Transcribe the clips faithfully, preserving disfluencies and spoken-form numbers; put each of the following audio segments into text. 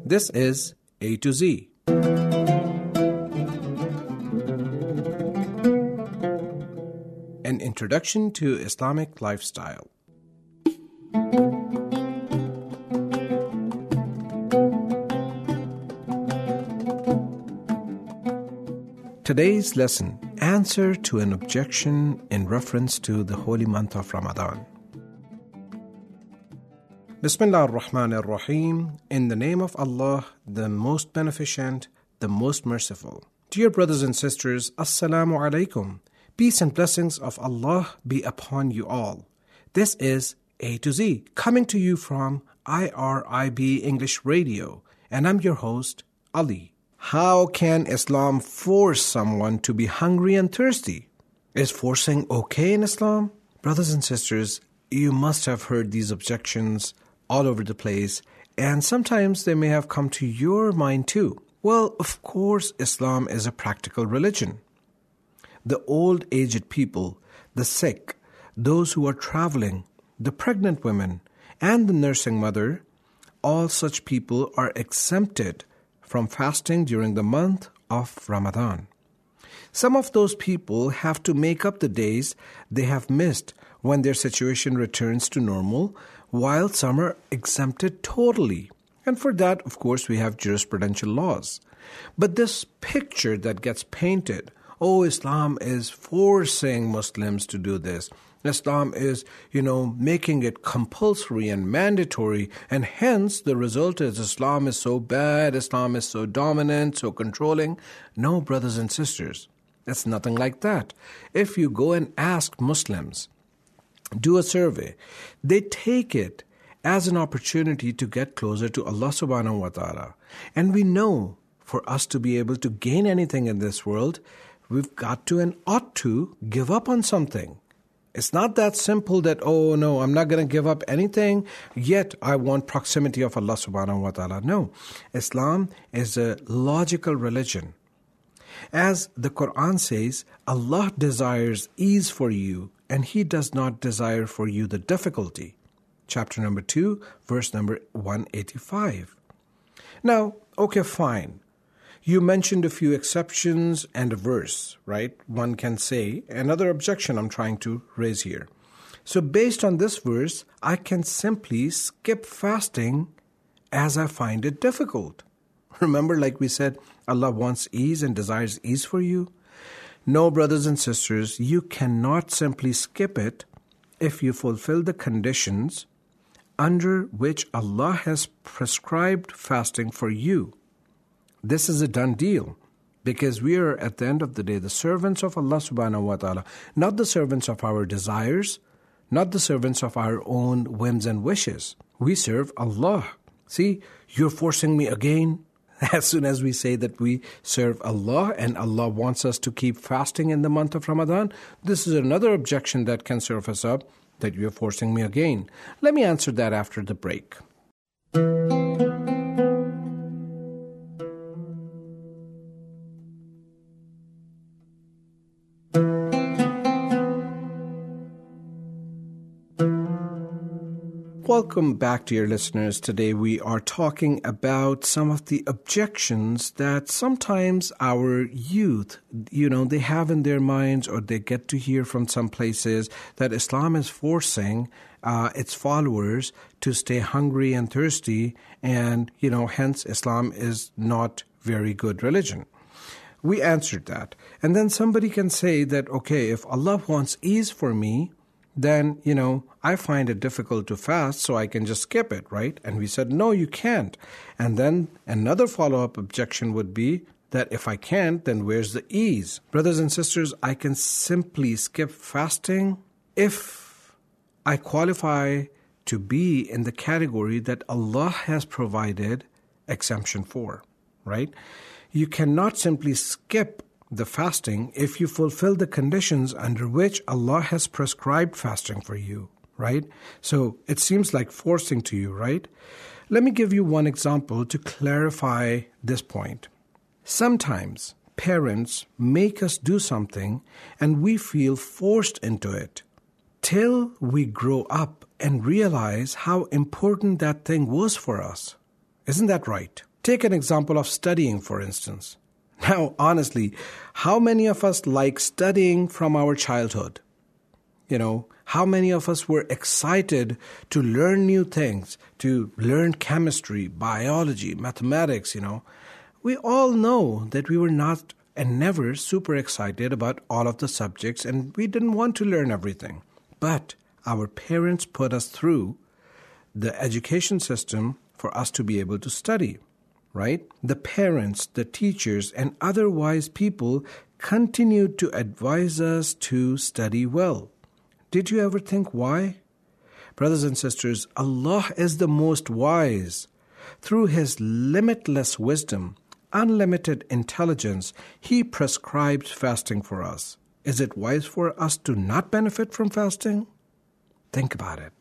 This is A to Z. An introduction to Islamic lifestyle. Today's lesson, answer to an objection in reference to the holy month of Ramadan. Bismillah ar-Rahman ar-Rahim. In the name of Allah, the most beneficent, the most merciful. Dear brothers and sisters, Assalamu alaikum. Peace and blessings of Allah be upon you all. This is A to Z, coming to you from I R I B English Radio, and I'm your host, Ali. How can Islam force someone to be hungry and thirsty? Is forcing okay in Islam? Brothers and sisters, you must have heard these objections all over the place, and sometimes they may have come to your mind too. Well, of course, Islam is a practical religion. The old aged people, the sick, those who are traveling, the pregnant women, and the nursing mother, all such people are exempted from fasting during the month of Ramadan. Some of those people have to make up the days they have missed when their situation returns to normal, while some are exempted totally. And for that, of course, we have jurisprudential laws. But this picture that gets painted, oh, Islam is forcing Muslims to do this. Islam is, you know, making it compulsory and mandatory, and hence the result is Islam is so bad, Islam is so dominant, so controlling. No, brothers and sisters, it's nothing like that. If you go and ask Muslims, do a survey, they take it as an opportunity to get closer to Allah subhanahu wa ta'ala. And we know for us to be able to gain anything in this world, we've got to and ought to give up on something. It's not that simple that, oh, no, I'm not going to give up anything, yet I want proximity of Allah subhanahu wa ta'ala. No, Islam is a logical religion. As the Quran says, Allah desires ease for you, and He does not desire for you the difficulty. Chapter number two, verse number one eighty-five. Now, okay, fine. You mentioned a few exceptions and a verse, right? One can say, another objection I'm trying to raise here. So based on this verse, I can simply skip fasting as I find it difficult. Remember, like we said, Allah wants ease and desires ease for you. No, brothers and sisters, you cannot simply skip it if you fulfill the conditions under which Allah has prescribed fasting for you. This is a done deal, because we are at the end of the day the servants of Allah subhanahu wa ta'ala, not the servants of our desires, not the servants of our own whims and wishes. We serve Allah. See, you're forcing me again. As soon as we say that we serve Allah and Allah wants us to keep fasting in the month of Ramadan, this is another objection that can surface up, that you're forcing me again. Let me answer that after the break. Welcome back, dear listeners. Today we are talking about some of the objections that sometimes our youth, you know, they have in their minds, or they get to hear from some places that Islam is forcing uh, its followers to stay hungry and thirsty, and, you know, hence Islam is not very good religion. We answered that. And then somebody can say that, okay, if Allah wants ease for me, then, you know, I find it difficult to fast, so I can just skip it, right? And we said, no, you can't. And then another follow-up objection would be that if I can't, then where's the ease? Brothers and sisters, I can simply skip fasting if I qualify to be in the category that Allah has provided exemption for, right? You cannot simply skip the fasting if you fulfill the conditions under which Allah has prescribed fasting for you, right? So it seems like forcing to you, right? Let me give you one example to clarify this point. Sometimes parents make us do something and we feel forced into it till we grow up and realize how important that thing was for us. Isn't that right? Take an example of studying, for instance. Now, honestly, how many of us like studying from our childhood? You know, how many of us were excited to learn new things, to learn chemistry, biology, mathematics, you know? We all know that we were not and never super excited about all of the subjects, and we didn't want to learn everything. But our parents put us through the education system for us to be able to study, right? The parents, the teachers, and other wise people continued to advise us to study well. Did you ever think why? Brothers and sisters, Allah is the most wise. Through His limitless wisdom, unlimited intelligence, He prescribes fasting for us. Is it wise for us to not benefit from fasting? Think about it.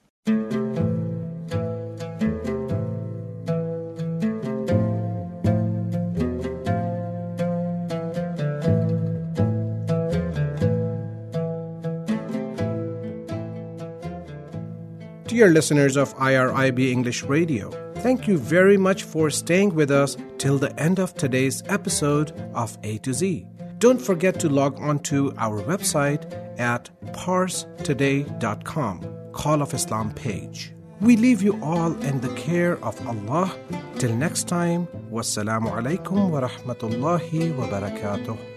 Dear listeners of I R I B English Radio, thank you very much for staying with us till the end of today's episode of A to Z. Don't forget to log on to our website at parse today dot com, Call of Islam page. We leave you all in the care of Allah. Till next time, wassalamu alaikum wa rahmatullahi wa barakatuh.